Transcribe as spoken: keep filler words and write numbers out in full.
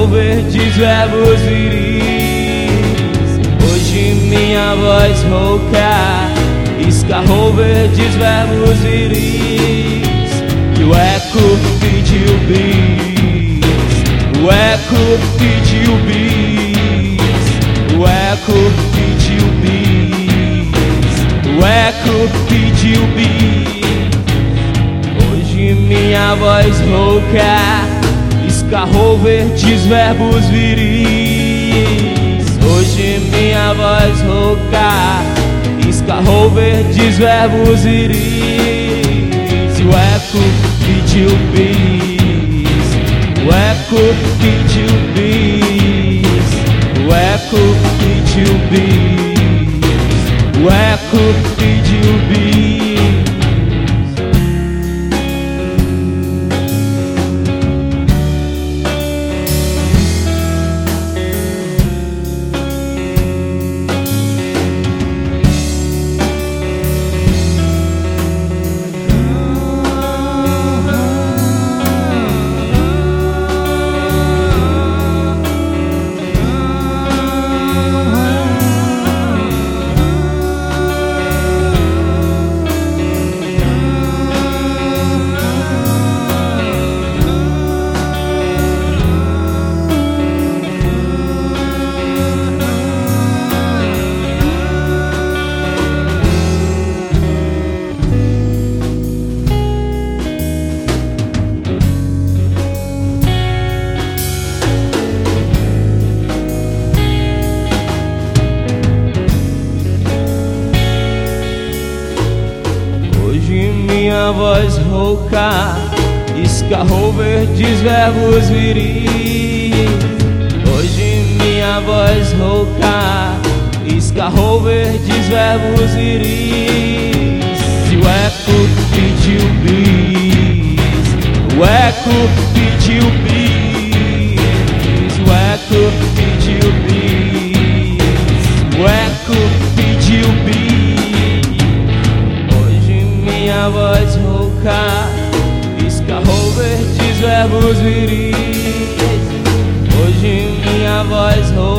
verdes verbos viris. Hoje minha voz rouca escarrou verdes verbos viris. E o eco pediu bis, o eco pediu bis, o eco pediu bis, o eco pediu bis. Hoje minha voz rouca escarrou verdes verbos viris. Hoje minha voz rouca escarrou verdes verbos viris. E o eco pediu bis, o eco pediu bis, o eco pediu bis, o eco pediu bis. Minha voz rouca escarrou verdes verbos viris. Hoje minha voz rouca escarrou verdes verbos viris. E o eco pediu bis, o eco pediu bis, o eco pediu bis, o eco pediu bis. Minha voz rouca escarrou verdes verbos viris. Hoje minha voz rouca